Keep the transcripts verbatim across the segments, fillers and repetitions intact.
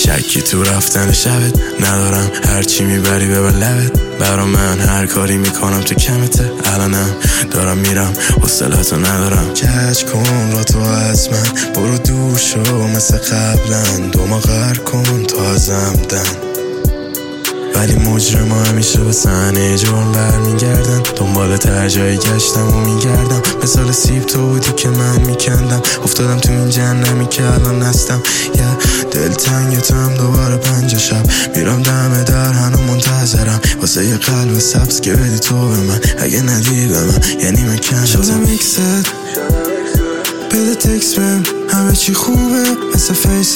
شکی تو رفتن شبت ندارم، هرچی میبری ببر لبت. برا من هر کاری میکنم تو کمته، الانم دارم میرم حوصله‌تو ندارم. کج کن را تو از من، برو دور شو مثل قبلا، دوما غر کن تا ازم دن. ولی مجرما همیشه به صحنه جرم برمیگردن، دنبال تر جایی گشتم و میگردم. مثال سیب تو بودی که من میکندم، افتادم تو این جهنمی که الان هستم. یه دلتنگ تو هم دوباره پنج شب میرم دم در، هنو منتظرم واسه یه قلب سبز که بدی تو به من. اگه ندی به من یعنی من کندم. شدم ایکست بده تکس بهم، همه چی خوبه مثل فیست.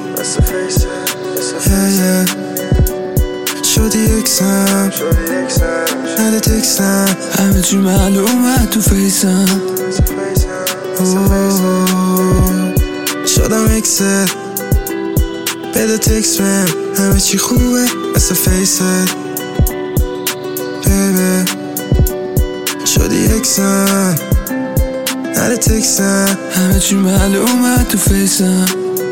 yeah, yeah. شدی اکسم نده تکسم، همه چی معلومه تو فیسم. شدم اکست بده تکس بهم، همه چی خوبه مثل فیست. بیبی شدی اکسم نده تکسم، همه چی معلومه تو فیسم.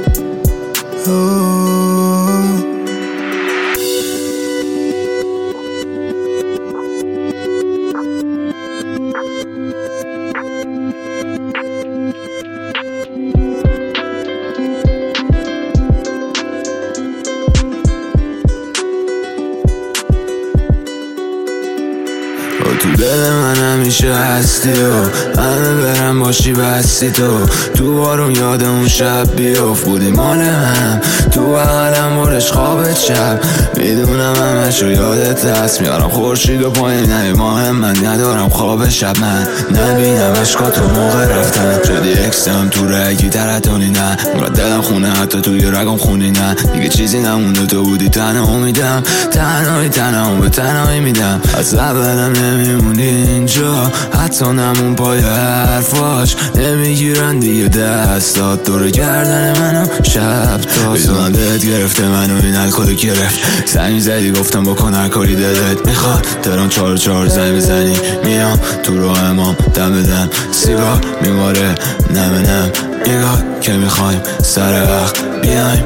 تو دل من همیشه هستی و همه برم باشی بستی تو. تو بارون یاد اون شب بیاف بودی مال هم، تو بغلم برش خواب شب. میدونم همشو یادت هست، میارم خورشید و پایین نمی ماهم. من ندارم خواب شب، من نبینم عشقا تو موقع رفتن. شدی اکسم تو رگی ترتونی نه، مرد دلم خونه حتی توی رگم خونی نه. دیگه چیزی نمونده تو بودی تنها امیدم، تنهایی تنها به تنهایی میدم. از اولم نمیمونی اینجا، حتی نمون پای حرفاش. نمیگیرن دیگه دستات دور گردن منو شب تا بدونم دلت گرفته منو این الکل گرفت. زنگ زدی گفتم بکن هر کاری دلت میخواد، درام چار چار زنگ بزنی میام تو رو امام دم بدم. سیگار میماره نم نم نگاه که میخوایم سر وقت بیایم،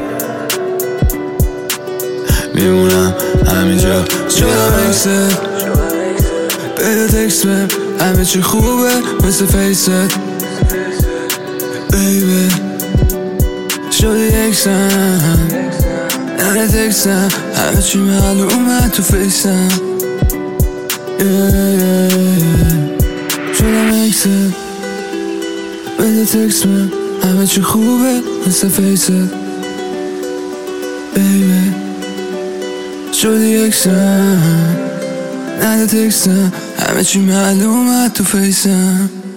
میمونم همینجا. شدم اکست بده تکست بهم، همه چی خوبه مثل فیست. بیبی شدی اکسم نده تکسم، همه چی معلومه تو فیسم. yeah, yeah, yeah. شدم اکست بده تکست بهم، همه چی خوبه مثل فیست. بیبی شدی اکسم نده تکسم، همه چی معلومه تو فیسم.